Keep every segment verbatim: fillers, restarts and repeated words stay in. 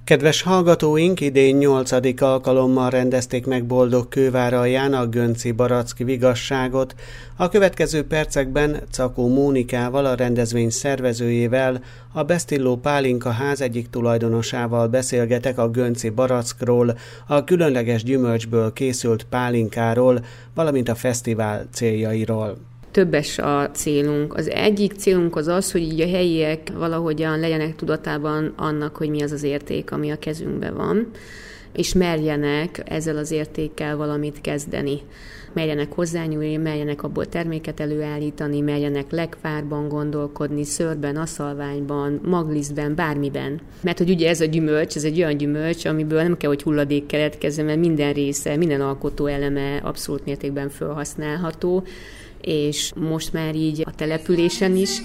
Kedves hallgatóink, idén nyolcadik alkalommal rendezték meg Boldogkőváralján a Gönci barack vigasságot. A következő percekben Czakó Mónikával, a rendezvény szervezőjével, a Besztilló Pálinka ház egyik tulajdonosával beszélgetek a Gönci barackról, a különleges gyümölcsből készült pálinkáról, valamint a fesztivál céljairól. Többes a célunk. Az egyik célunk az az, hogy így a helyiek valahogyan legyenek tudatában annak, hogy mi az az érték, ami a kezünkben van, és merjenek ezzel az értékkel valamit kezdeni. Merjenek hozzányúlni, merjenek abból terméket előállítani, merjenek lekvárban gondolkodni, szőrben, aszalványban, maglisztben, bármiben. Mert hogy ugye ez a gyümölcs, ez egy olyan gyümölcs, amiből nem kell, hogy hulladék keletkezzen, mert minden része, minden alkotó eleme abszolút mértékben felhasználható, és most már így a településen is,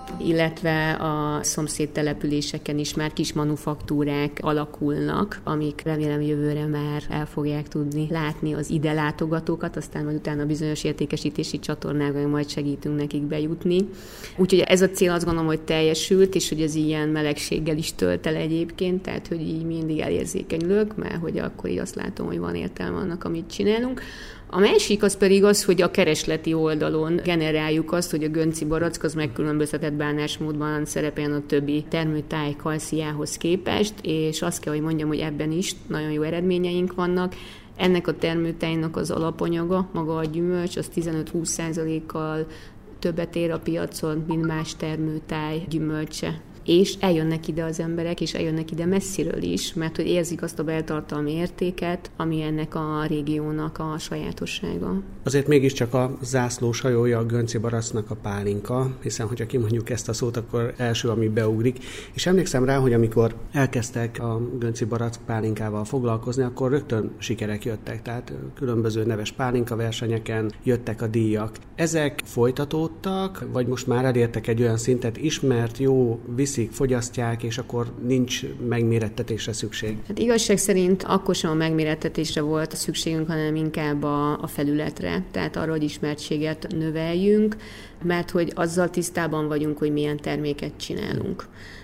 illetve a szomszéd településeken is már kis manufaktúrák alakulnak, amik remélem jövőre már el fogják tudni látni az ide látogatókat, aztán majd utána bizonyos értékesítési csatornákon majd segítünk nekik bejutni. Úgyhogy ez a cél, azt gondolom, hogy teljesült, és hogy ez ilyen melegséggel is tölt el egyébként, tehát hogy így mindig elérzékenyülök, mert hogy akkor így azt látom, hogy van értelme annak, amit csinálunk. A másik az pedig az, hogy a keresleti oldalon generáljuk azt, hogy a Gönci barack az megkülönböztetett bánásmódban szerepeljen a többi termőtáj kalsziához képest, és azt kell, hogy mondjam, hogy ebben is nagyon jó eredményeink vannak. Ennek a termőtájnak az alapanyaga, maga a gyümölcs, az tizenöt-húsz százalékkal többet ér a piacon, mint más termőtáj gyümölcse. És eljönnek ide az emberek, és eljönnek ide messziről is, mert hogy érzik azt a beltartalmi értéket, ami ennek a régiónak a sajátossága. Azért mégiscsak a zászlós hajója a Gönci baracknak a pálinka, hiszen hogyha kimondjuk ezt a szót, akkor első, ami beugrik. És emlékszem rá, hogy amikor elkezdtek a Gönci barack pálinkával foglalkozni, akkor rögtön sikerek jöttek, tehát különböző neves pálinka versenyeken jöttek a díjak. Ezek folytatódtak, vagy most már elértek egy olyan szintet, ismert, jó, viszik, fogyasztják, és akkor nincs megmérettetésre szükség? Hát igazság szerint akkor sem a megmérettetésre volt a szükségünk, hanem inkább a, a felületre, tehát arra, hogy ismertséget növeljünk, mert hogy azzal tisztában vagyunk, hogy milyen terméket csinálunk.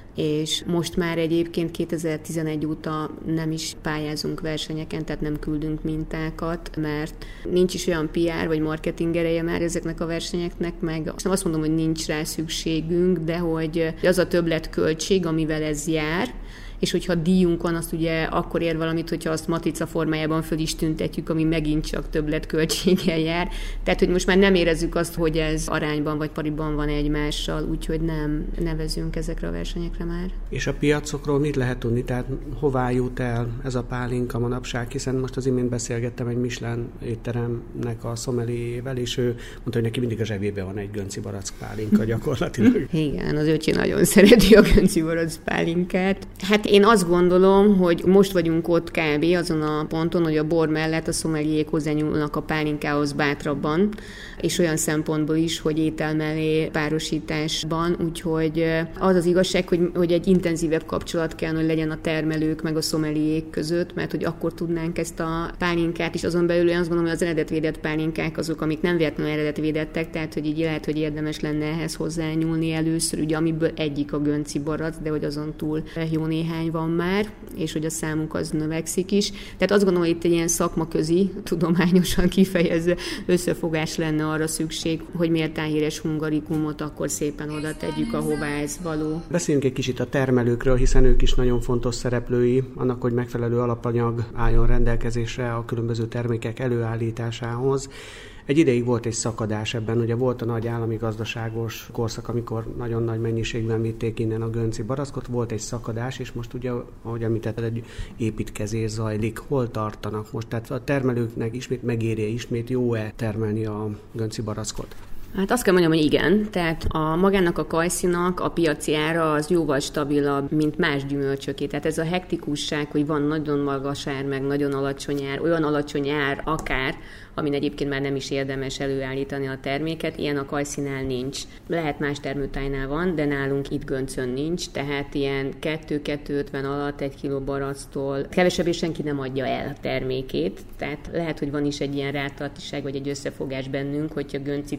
És most már egyébként kétezer-tizenegy óta nem is pályázunk versenyeken, tehát nem küldünk mintákat, mert nincs is olyan pé er vagy marketing ereje már ezeknek a versenyeknek, meg nem azt mondom, hogy nincs rá szükségünk, de hogy az a többletköltség, amivel ez jár, és hogyha díjunk van, azt ugye akkor ér valamit, hogyha azt matrica formájában föl is tüntetjük, ami megint csak többletköltséggel jár. Tehát, hogy most már nem érezzük azt, hogy ez arányban vagy pariban van egymással, úgyhogy nem nevezünk ezekre a versenyekre már. És a piacokról mit lehet tudni? Tehát hová jut el ez a pálinka manapság? Hiszen most az imént beszélgettem egy Michelin étteremnek a szomeliével, és ő mondta, hogy neki mindig a zsebében van egy Gönci barack pálinka gyakorlatilag. Igen, az öcsi nagyon szereti a Gönci barack pálinkát. Hát én azt gondolom, hogy most vagyunk ott kb. Azon a ponton, hogy a bor mellett a szomeliék hozzányúlnak a pálinkához bátrabban, és olyan szempontból is, hogy étel mellé párosításban, úgyhogy az az igazság, hogy, hogy egy intenzívebb kapcsolat kell, hogy legyen a termelők meg a szomeliék között, mert hogy akkor tudnánk ezt a pálinkát is, azon belül én azt gondolom, hogy az eredetvédett pálinkák azok, amik nem véletlenül eredetvédettek, tehát hogy így lehet, hogy érdemes lenne ehhez hozzányúlni először, ugye amiből egyik a Gönci barack, de hogy azon túl jó néhány van már, és hogy a számunk az növekszik is. Tehát azt gondolom, hogy itt egy ilyen szakmaközi, tudományosan kifejezve összefogás lenne arra szükség, hogy méltán híres hungarikumot akkor szépen oda tegyük, ahová ez való. Beszéljünk egy kicsit a termelőkről, hiszen ők is nagyon fontos szereplői annak, hogy megfelelő alapanyag álljon rendelkezésre a különböző termékek előállításához. Egy ideig volt egy szakadás ebben, ugye volt a nagy állami gazdaságos korszak, amikor nagyon nagy mennyiségben vitték innen a Gönci barackot, volt egy szakadás, és most ugye, ahogy említetted, egy építkezés zajlik. Hol tartanak most? Tehát a termelőknek ismét megéri, ismét jó-e termelni a Gönci barackot? Hát azt kell mondjam, hogy igen. Tehát a magának a kajszinak a piaci ára az jóval stabilabb, mint más gyümölcsöké. Tehát ez a hektikusság, hogy van nagyon magas ár, meg nagyon alacsony ár, olyan alacsony ár akár, amin egyébként már nem is érdemes előállítani a terméket, ilyen a kajszinál nincs. Lehet más termőtájnál van, de nálunk itt Göncön nincs, tehát ilyen kettő-kettő ötven alatt egy kiló baractól kevesebb, és senki nem adja el a termékét. Tehát lehet, hogy van is egy ilyen rátartiság, vagy egy összefogás bennünk, hogyha Göncit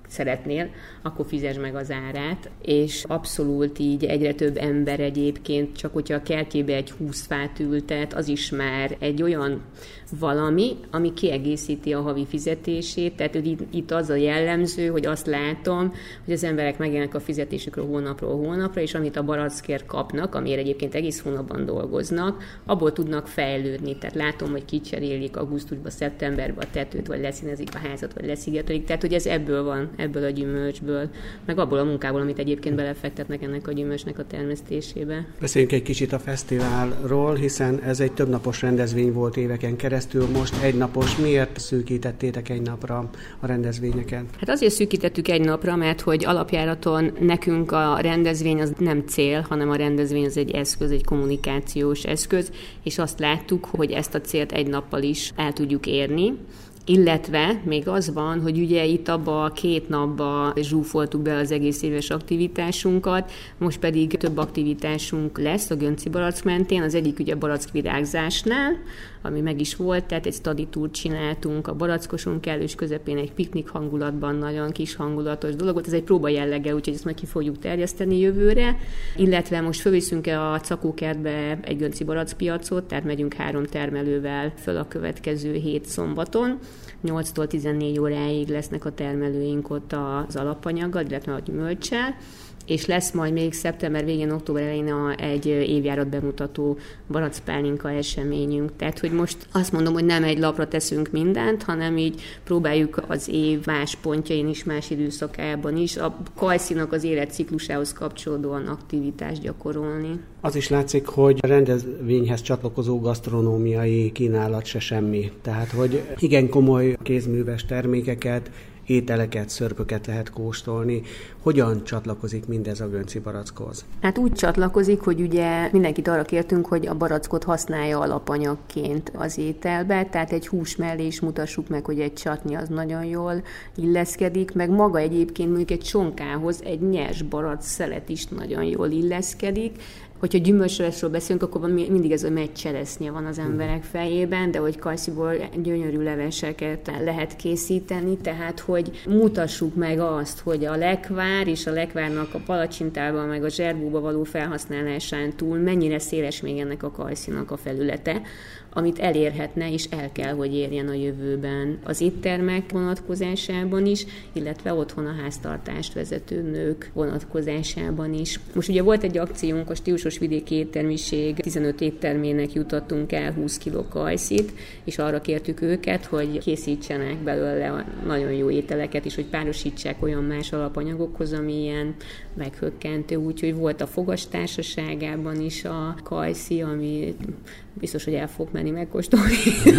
szeretnél, akkor fizesd meg az árát, és abszolút így egyre több ember egyébként, csak hogyha a kertjébe egy húsz fát ültet, az is már egy olyan valami, ami kiegészíti a havi fizetését, tehát itt, itt az a jellemző, hogy azt látom, hogy az emberek megjelennek a fizetésükről hónapról hónapra, és amit a barackért kapnak, amiért egyébként egész hónapban dolgoznak, abból tudnak fejlődni. Tehát látom, hogy kicserélik augusztusban, szeptemberben a tetőt, vagy leszínezik a házat, vagy leszigetelik. Tehát, hogy ez ebből van, ebből a gyümölcsből, meg abból a munkából, amit egyébként belefektetnek ennek a gyümölcsnek a termesztésébe. Beszéljünk egy kicsit a fesztiválról, hiszen ez egy többnapos rendezvény volt éveken keresztül, most egy napos. Miért szűkítettétek egy napra a rendezvényeket? Hát azért szűkítettük egy napra, mert hogy alapjáraton nekünk a rendezvény az nem cél, hanem a rendezvény az egy eszköz, egy kommunikációs eszköz, és azt láttuk, hogy ezt a célt egy nappal is el tudjuk érni. Illetve még az van, hogy ugye itt abba a két napba zsúfoltuk be az egész éves aktivitásunkat, most pedig több aktivitásunk lesz a Gönci barack mentén, az egyik ugye barackvirágzásnál, ami meg is volt, tehát egy study tourt csináltunk a barackoson kellős közepén egy piknik hangulatban, nagyon kis hangulatos dolog, ez egy próba jelleggel, úgyhogy ezt majd ki fogjuk terjeszteni jövőre, illetve most fölviszünk a Cakókertbe egy Gönci barackpiacot, tehát megyünk három termelővel föl a következő hét szombaton, nyolctól tizennégy óráig lesznek a termelőink ott az alapanyaggal, illetve a gyümölccsel, és lesz majd még szeptember végén, október elején egy évjárat bemutató barackpálinka eseményünk. Tehát, hogy most azt mondom, hogy nem egy lapra teszünk mindent, hanem így próbáljuk az év más pontjain is, más időszakában is a kajszinak az életciklusához kapcsolódóan aktivitást gyakorolni. Az is látszik, hogy a rendezvényhez csatlakozó gasztronómiai kínálat se semmi. Tehát, hogy igen komoly kézműves termékeket, ételeket, szörpöket lehet kóstolni. Hogyan csatlakozik mindez a Gönci barackhoz? Hát úgy csatlakozik, hogy ugye mindenkit arra kértünk, hogy a barackot használja alapanyagként az ételbe, tehát egy hús mellé is mutassuk meg, hogy egy csatni az nagyon jól illeszkedik, meg maga egyébként mondjuk egy csonkához egy nyers barack szelet is nagyon jól illeszkedik. Hogyha gyümölcsről beszélünk, akkor mindig ez, hogy megy cseresznye van az emberek fejében, de hogy kajsziból gyönyörű leveseket lehet készíteni, tehát hogy mutassuk meg azt, hogy a lekvár és a lekvárnak a palacsintában, meg a zserbóba való felhasználásán túl mennyire széles még ennek a kajszinak a felülete, amit elérhetne, és el kell, hogy érjen a jövőben az éttermek vonatkozásában is, illetve otthon a háztartást vezető nők vonatkozásában is. Most ugye volt egy akciónk, a Stílusos Vidéki Éttermiség tizenöt éttermének jutottunk el húsz kiló kajszit, és arra kértük őket, hogy készítsenek belőle nagyon jó ételeket, és hogy párosítsák olyan más alapanyagokhoz, ami ilyen meghökkentő. Úgyhogy volt a Fogas Társaságában is a kajszi, ami biztos, hogy el fog menni megkóstolni,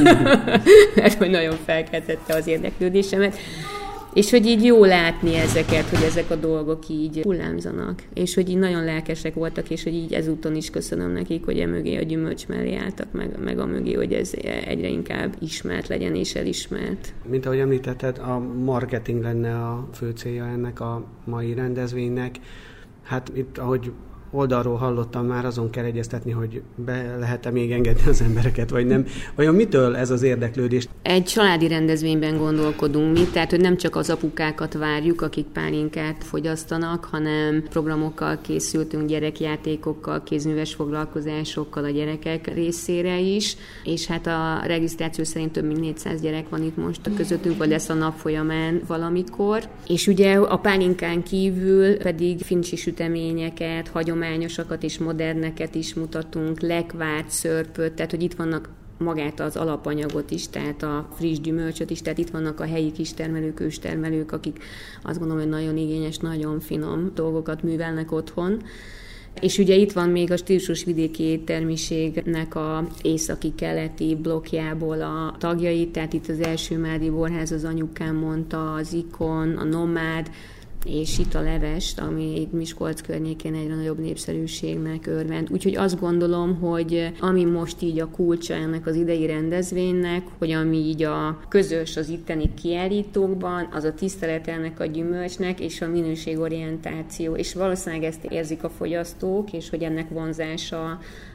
mert hogy nagyon felkeltette az érdeklődésemet. És hogy így jó látni ezeket, hogy ezek a dolgok így hullámzanak, és hogy így nagyon lelkesek voltak, és hogy így ezúton is köszönöm nekik, hogy emögé a gyümölcs mellé álltak, meg, meg amögé, hogy ez egyre inkább ismert legyen és elismert. Mint ahogy említetted, a marketing lenne a fő célja ennek a mai rendezvénynek. Hát itt, ahogy oldalról hallottam, már azon kell egyeztetni, hogy be lehet-e még engedni az embereket, vagy nem. Vajon mitől ez az érdeklődés? Egy családi rendezvényben gondolkodunk mi, tehát hogy nem csak az apukákat várjuk, akik pálinkát fogyasztanak, hanem programokkal készültünk, gyerekjátékokkal, kézműves foglalkozásokkal a gyerekek részére is, és hát a regisztráció szerint több mint négyszáz gyerek van itt most közöttünk, vagy lesz a nap folyamán valamikor. És ugye a pálinkán kívül pedig fincsi süteményeket, hagyományosakat és moderneket is mutatunk, lekvárt, szörpöt, tehát hogy itt vannak magát az alapanyagot is, tehát a friss gyümölcsöt is, tehát itt vannak a helyi kistermelők, őstermelők, akik azt gondolom, hogy nagyon igényes, nagyon finom dolgokat művelnek otthon. És ugye itt van még a Stílusos Vidéki Éttermiségnek a északi-keleti blokkjából a tagjai, tehát itt az Első Mádi Borház, az anyukám mondta, az Ikon, a Nomád, és itt a levest, ami itt Miskolc környékén egyre nagyobb népszerűségnek örvend. Úgyhogy azt gondolom, hogy ami most így a kulcsa ennek az idei rendezvénynek, hogy ami így a közös az itteni kiállítókban, az a tisztelet ennek a gyümölcsnek, és a minőségorientáció, és valószínűleg ezt érzik a fogyasztók, és hogy ennek vonzása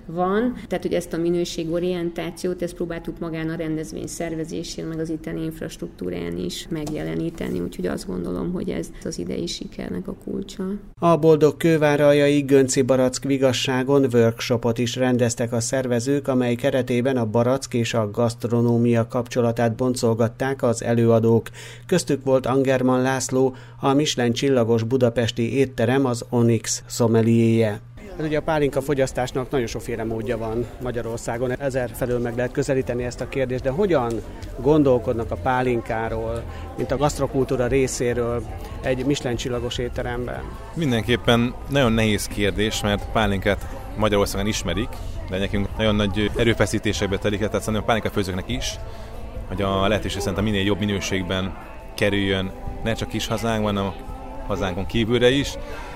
van. Tehát, hogy ezt a minőségorientációt, ezt próbáltuk magán a rendezvény szervezésén, meg az itteni infrastruktúrán is megjeleníteni, úgyhogy azt gondolom, hogy ez az idei sikernek a kulcsa. A Boldog Kőváraljai Gönci Barack Vigasságon workshopot is rendeztek a szervezők, amely keretében a barack és a gasztronómia kapcsolatát boncolgatták az előadók. Köztük volt Angerman László, a Michelin csillagos budapesti étterem az Onyx szomeliéje. Ez ugye a pálinka fogyasztásnak nagyon sokféle módja van Magyarországon, ezer felől meg lehet közelíteni ezt a kérdést, de hogyan gondolkodnak a pálinkáról, mint a gasztrokultúra részéről egy Michelin csillagos étteremben? Mindenképpen nagyon nehéz kérdés, mert pálinkát Magyarországon ismerik, de nekünk nagyon nagy erőfeszítésekbe telik, tehát szerintem a pálinkafőzőknek is, hogy a lehetőség szerint a minél jobb minőségben kerüljön ne csak kis hazánkban, hanem a hazánkon kívülre is.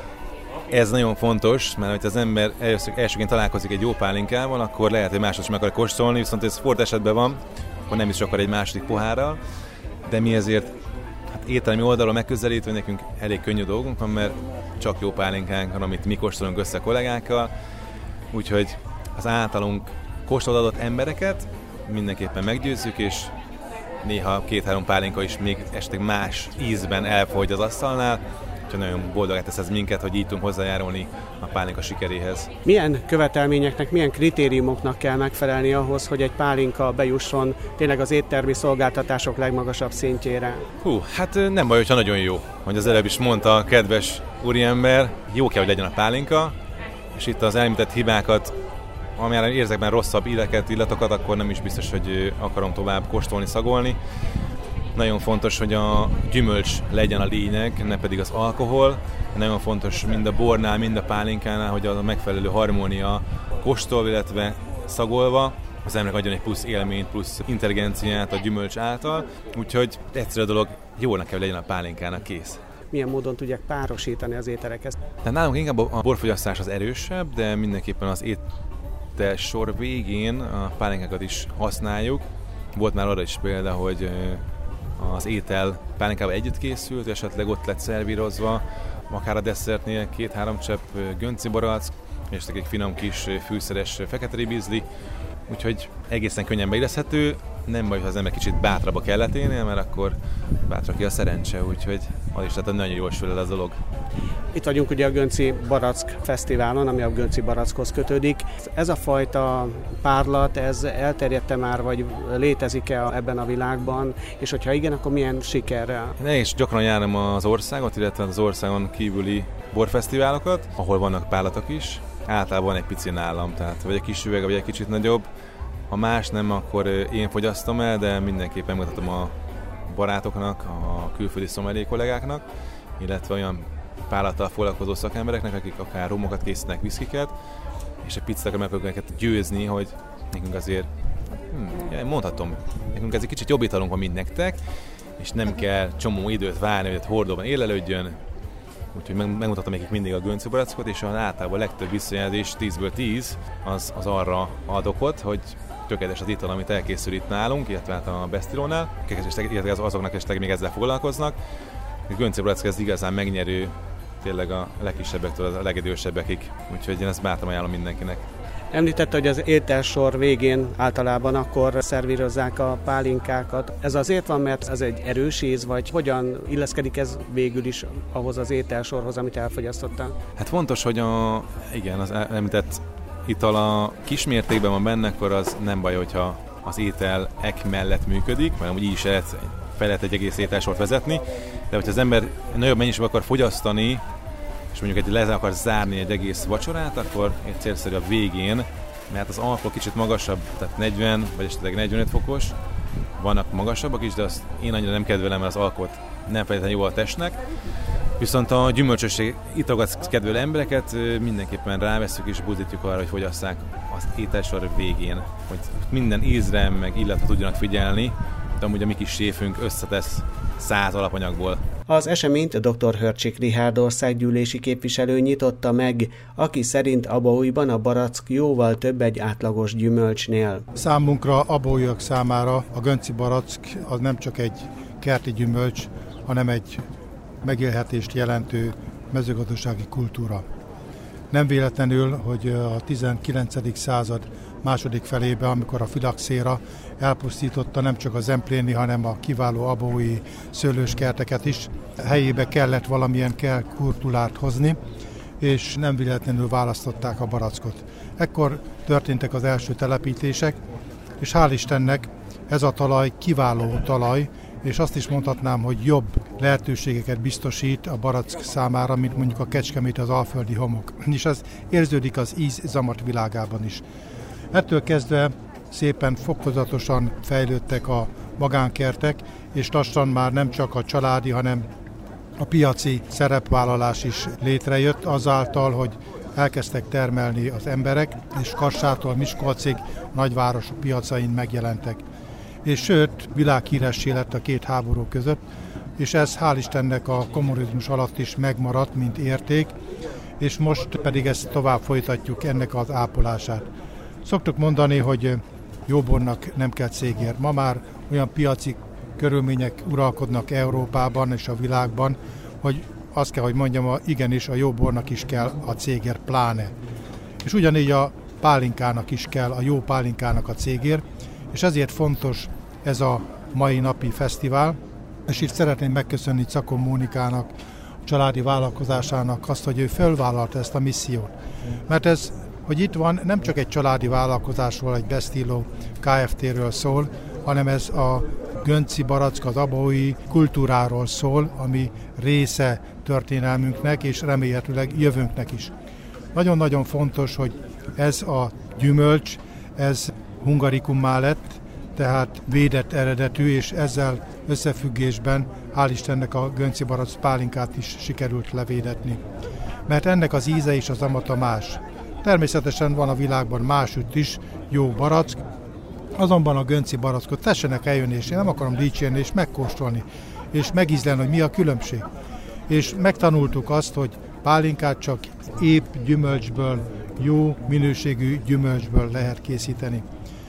Ez nagyon fontos, mert ha az ember elsőként találkozik egy jó pálinkával, akkor lehet, hogy másod sem akar kóstolni, viszont ez fordít esetben van, akkor nem is akar egy második pohárral, de mi ezért hát ételmi oldalról megközelítve nekünk elég könnyű dolgunk van, mert csak jó pálinkánk van, amit mi kóstolunk össze a kollégákkal, úgyhogy az általunk kóstolt adott embereket mindenképpen meggyőzzük, és néha két-három pálinka is még esetleg más ízben elfogy az asztalnál, úgyhogy nagyon boldogát tesz ez minket, hogy így tudunk hozzájárulni a pálinka sikeréhez. Milyen követelményeknek, milyen kritériumoknak kell megfelelni ahhoz, hogy egy pálinka bejusson tényleg az éttermi szolgáltatások legmagasabb szintjére? Hú, hát nem baj, hogyha nagyon jó. Hogy az előbb is mondta a kedves úriember, jó kell, hogy legyen a pálinka, és itt az elmített hibákat, amire érzek benne rosszabb illeket, illatokat, akkor nem is biztos, hogy akarom tovább kóstolni, szagolni. Nagyon fontos, hogy a gyümölcs legyen a lényeg, ne pedig az alkohol. Nagyon fontos mind a bornál, mind a pálinkánál, hogy a megfelelő harmónia kóstol, illetve szagolva az embernek adjon egy plusz élményt, plusz intelligenciát a gyümölcs által. Úgyhogy egyszerű dolog, jónak kell legyen a pálinkának, kész. Milyen módon tudják párosítani az ételeket? Tehát nálunk inkább a borfogyasztás az erősebb, de mindenképpen az étel sor végén a pálinkákat is használjuk. Volt már arra is példa, hogy az étel pálinkával együtt készült, esetleg ott lett szervírozva, akár a desszertnél két-három csepp gönci barack, és egy finom kis fűszeres fekete ribizli, úgyhogy egészen könnyen beilleszthető, nem baj, ha az ember kicsit bátrabb a kelleténél, mert akkor bátra ki a szerencse, úgyhogy az is tehát nagyon jól sül el az dolog. Itt vagyunk ugye a Gönci Barack Fesztiválon, ami a Gönci Barackhoz kötődik. Ez a fajta párlat, ez elterjedte már, vagy létezik-e ebben a világban, és hogyha igen, akkor milyen sikerrel? Én is gyakran járom az országot, illetve az országon kívüli borfesztiválokat, ahol vannak párlatok is. Általában egy pici nálam, tehát vagy egy kis üveg, vagy egy kicsit nagyobb. Ha más nem, akkor én fogyasztom el, de mindenképpen mutatom a barátoknak, a külföldi szomelié kollégáknak, illetve olyan párlattal foglalkozó szakembereknek, akik akár rumokat készítenek, viszkiket, és egy picit meg akarok őket győzni, hogy nekünk azért, hm, mondhatom, nekünk ez egy kicsit jobb italunk van, mint nektek, és nem kell csomó időt várni, hogy a hordóban élelődjön, úgyhogy megmutatom nekik mindig a Gönci Barackot, és az általában a legtöbb visszajelzés tízből tíz az, az arra ad okot, hogy tökéletes az ital, amit elkészül itt nálunk, illetve hát a Bestilónál, illetve azoknak esetleg még ezzel foglalkoznak. A Gönci Barack ez igazán megnyerő, tényleg a legkisebbektől a legidősebbekig, úgyhogy én ezt bátran ajánlom mindenkinek. Említette, hogy az ételsor végén általában akkor szervírozzák a pálinkákat. Ez azért van, mert ez egy erős íz, vagy hogyan illeszkedik ez végül is ahhoz az ételsorhoz, amit elfogyasztottál? Hát fontos, hogy a, igen, az említett ital a kismértékben van benne, akkor az nem baj, hogyha az ételek mellett működik, mert úgy is lehet, fel lehet egy egész ételsort vezetni, de hogyha az ember nagyobb mennyiségben akar fogyasztani, és mondjuk egy le akar zárni egy egész vacsorát, akkor egy célszerű a végén, mert az alkohol kicsit magasabb, tehát negyven vagy esetleg negyvenöt fokos, vannak magasabbak is, de azt én annyira nem kedvelem, mert az alkoholt nem feltétlenül jó a testnek. Viszont a gyümölcsösség italokat kedvelő embereket mindenképpen ráveszünk és buzdítjuk arra, hogy fogyasszák az ételsor végén, hogy minden ízre meg illatra tudjanak figyelni, de amúgy a mi kis séfünk összetesz száz alapanyagból. Az eseményt dr. Hörcsik Richárd országgyűlési képviselő nyitotta meg, aki szerint Abaújban a barack jóval több egy átlagos gyümölcsnél. Számunkra, abaújak számára a Gönci Barack az nem csak egy kerti gyümölcs, hanem egy megélhetést jelentő mezőgazdasági kultúra. Nem véletlenül, hogy a tizenkilencedik század második felében, amikor a filaxéra elpusztította nem csak a zempléni, hanem a kiváló abói szőlőskerteket is, helyébe kellett valamilyen kell kultúrát hozni, és nem véletlenül választották a barackot. Ekkor történtek az első telepítések, és hál' Istennek ez a talaj kiváló talaj, és azt is mondhatnám, hogy jobb lehetőségeket biztosít a barack számára, mint mondjuk a Kecskemét, az alföldi homok. És ez érződik az íz-zamat világában is. Ettől kezdve szépen fokozatosan fejlődtek a magánkertek, és lassan már nem csak a családi, hanem a piaci szerepvállalás is létrejött azáltal, hogy elkezdtek termelni az emberek, és Kassától Miskolcig nagyvárosok piacain megjelentek. És sőt, világhíressé lett a két háború között, és ez hál' Istennek a kommunizmus alatt is megmaradt, mint érték, és most pedig ezt tovább folytatjuk, ennek az ápolását. Szoktuk mondani, hogy jóbornak nem kell cégér. Ma már olyan piaci körülmények uralkodnak Európában és a világban, hogy azt kell, hogy mondjam, igenis a jóbornak is kell a cégér, pláne. És ugyanígy a pálinkának is kell, a jó pálinkának a cégér, és ezért fontos ez a mai napi fesztivál, és itt szeretném megköszönni Czakon Mónikának, a családi vállalkozásának azt, hogy ő fölvállalta ezt a missziót. Mert ez, hogy itt van, nem csak egy családi vállalkozásról, egy Bestilo Kft-ről szól, hanem ez a gönci barack, az abói kultúráról szól, ami része történelmünknek, és remélhetőleg jövőnknek is. Nagyon-nagyon fontos, hogy ez a gyümölcs, ez hungarikummá lett, tehát védett eredetű, és ezzel összefüggésben hál' Istennek a gönci barack pálinkát is sikerült levédetni. Mert ennek az íze és az amata más. Természetesen van a világban másütt is jó barack, azonban a gönci barackot tessenek eljönni, és én nem akarom dicsérni, és megkóstolni, és megízlelni, hogy mi a különbség. És megtanultuk azt, hogy pálinkát csak épp gyümölcsből, jó minőségű gyümölcsből lehet készíteni.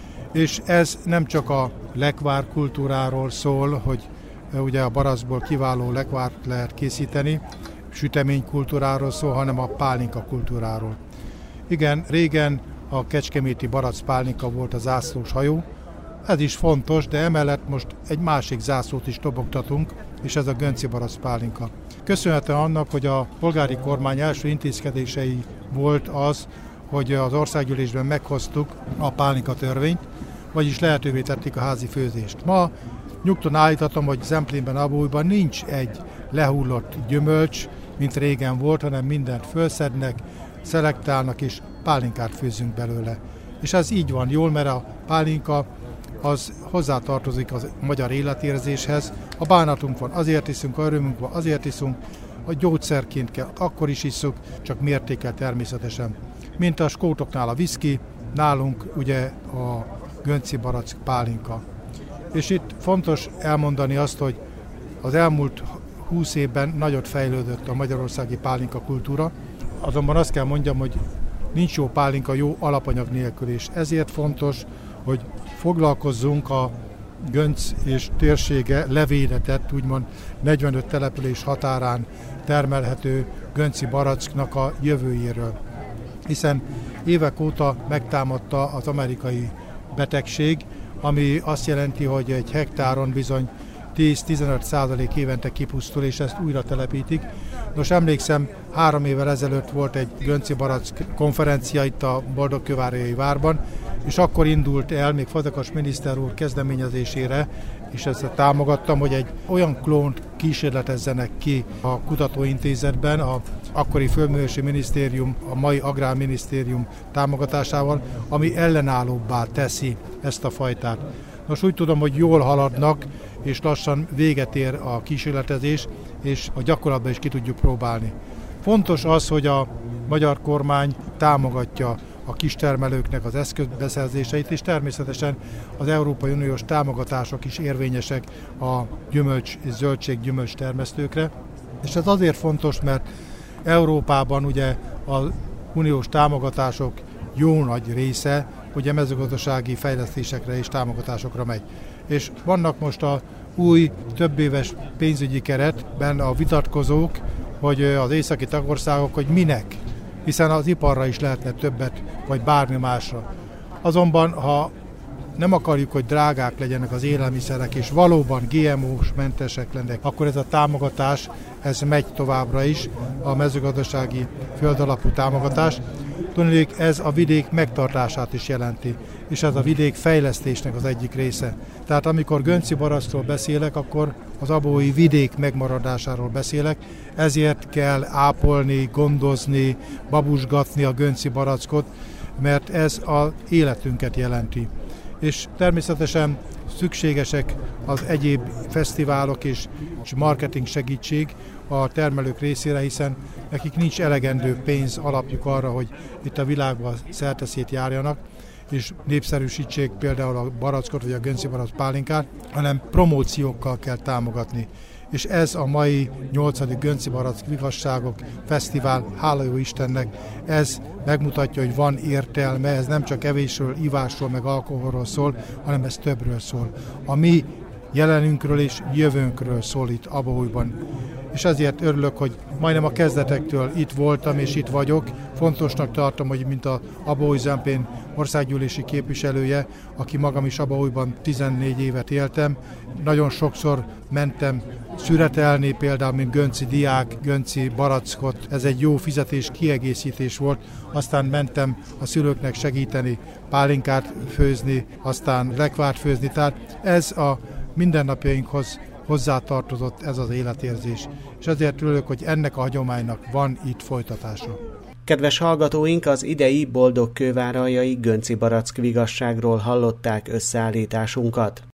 És ez nem csak a lekvár kultúráról szól, hogy ugye a barackból kiváló lekvárt lehet készíteni, sütemény kultúráról szól, hanem a pálinka kultúráról. Igen, régen a kecskeméti barack pálinka volt a zászlós hajó, ez is fontos, de emellett most egy másik zászlót is tobogtatunk, és ez a gönci barack pálinka. Köszönhetően annak, hogy a polgári kormány első intézkedései volt az, hogy az országgyűlésben meghoztuk a pálinka törvényt, vagyis lehetővé tették a házi főzést. Ma nyugton állíthatom, hogy Zemplénben, Abólyban nincs egy lehullott gyümölcs, mint régen volt, hanem mindent fölszednek, szelektálnak és pálinkát főzünk belőle. És ez így van jól, mert a pálinka az hozzátartozik az magyar életérzéshez. A bánatunk van, azért iszunk, a örömünk van, azért iszunk, a gyógyszerként kell, akkor is isszuk, csak mértékkel természetesen. Mint a skótoknál a viszki, nálunk ugye a gönci barack pálinka. És itt fontos elmondani azt, hogy az elmúlt húsz évben nagyot fejlődött a magyarországi pálinka kultúra, azonban azt kell mondjam, hogy nincs jó pálinka jó alapanyag nélkül, és ezért fontos, hogy foglalkozzunk a Gönc és térsége levédetett, úgymond negyvenöt település határán termelhető gönci baracknak a jövőjéről. Hiszen évek óta megtámadta az amerikai betegség, ami azt jelenti, hogy egy hektáron bizony tíz-tizenöt százalék évente kipusztul, és ezt újra telepítik. Nos, emlékszem, három évvel ezelőtt volt egy gönci barack konferencia itt a Boldogkővárhelyi várban, és akkor indult el, még Fazekas miniszter úr kezdeményezésére, és ezt támogattam, hogy egy olyan klónt kísérletezzenek ki a kutatóintézetben, a akkori Földművelési Minisztérium, a mai Agrárminisztérium támogatásával, ami ellenállóbbá teszi ezt a fajtát. Most úgy tudom, hogy jól haladnak, és lassan véget ér a kísérletezés, és a gyakorlatban is ki tudjuk próbálni. Fontos az, hogy a magyar kormány támogatja a kistermelőknek az eszközbeszerzéseit, és természetesen az Európai Uniós támogatások is érvényesek a gyümölcs és zöldség-gyümölcs termesztőkre. És ez azért fontos, mert Európában ugye az uniós támogatások jó nagy része ugye mezőgazdasági fejlesztésekre és támogatásokra megy. És vannak most a új többéves pénzügyi keretben a vitatkozók, hogy az északi tagországok, hogy minek. hiszen az iparra is lehetne többet, vagy bármi másra. Azonban, ha nem akarjuk, hogy drágák legyenek az élelmiszerek, és valóban gé em ó-s mentesek lennek, akkor ez a támogatás, ez megy továbbra is, a mezőgazdasági földalapú támogatás. Tudnék, ez a vidék megtartását is jelenti, és ez a vidék fejlesztésnek az egyik része. Tehát amikor Gönci barackról beszélek, akkor az abói vidék megmaradásáról beszélek, ezért kell ápolni, gondozni, babusgatni a Gönci barackot, mert ez az életünket jelenti. És természetesen szükségesek az egyéb fesztiválok és marketing segítség a termelők részére, hiszen nekik nincs elegendő pénz alapjuk arra, hogy itt a világban szerteszét járjanak, és népszerűsítsék például a barackot vagy a Gönci barack pálinkát, hanem promóciókkal kell támogatni. És ez a mai nyolcadik Gönci barack Vigasságok Fesztivál, hála jó Istennek, ez megmutatja, hogy van értelme, ez nem csak evésről, ivásról, meg alkoholról szól, hanem ez többről szól. A mi jelenünkről és jövőnkről szól itt Abaújban. És ezért örülök, hogy majdnem a kezdetektől itt voltam és itt vagyok. Fontosnak tartom, hogy mint a Abaúj Zemplén országgyűlési képviselője, aki magam is Abaújban tizennégy évet éltem, nagyon sokszor mentem szüretelni, például mint Gönci diák, Gönci barackot. Ez egy jó fizetés, kiegészítés volt. Aztán mentem a szülőknek segíteni, pálinkát főzni, aztán lekvárt főzni. Tehát ez a mindennapjainkhoz hozzátartozott ez az életérzés. És ezért örülök, hogy ennek a hagyománynak van itt folytatása. Kedves hallgatóink, az idei Boldog Kőváralljai Gönci barack vigasságról hallották összeállításunkat.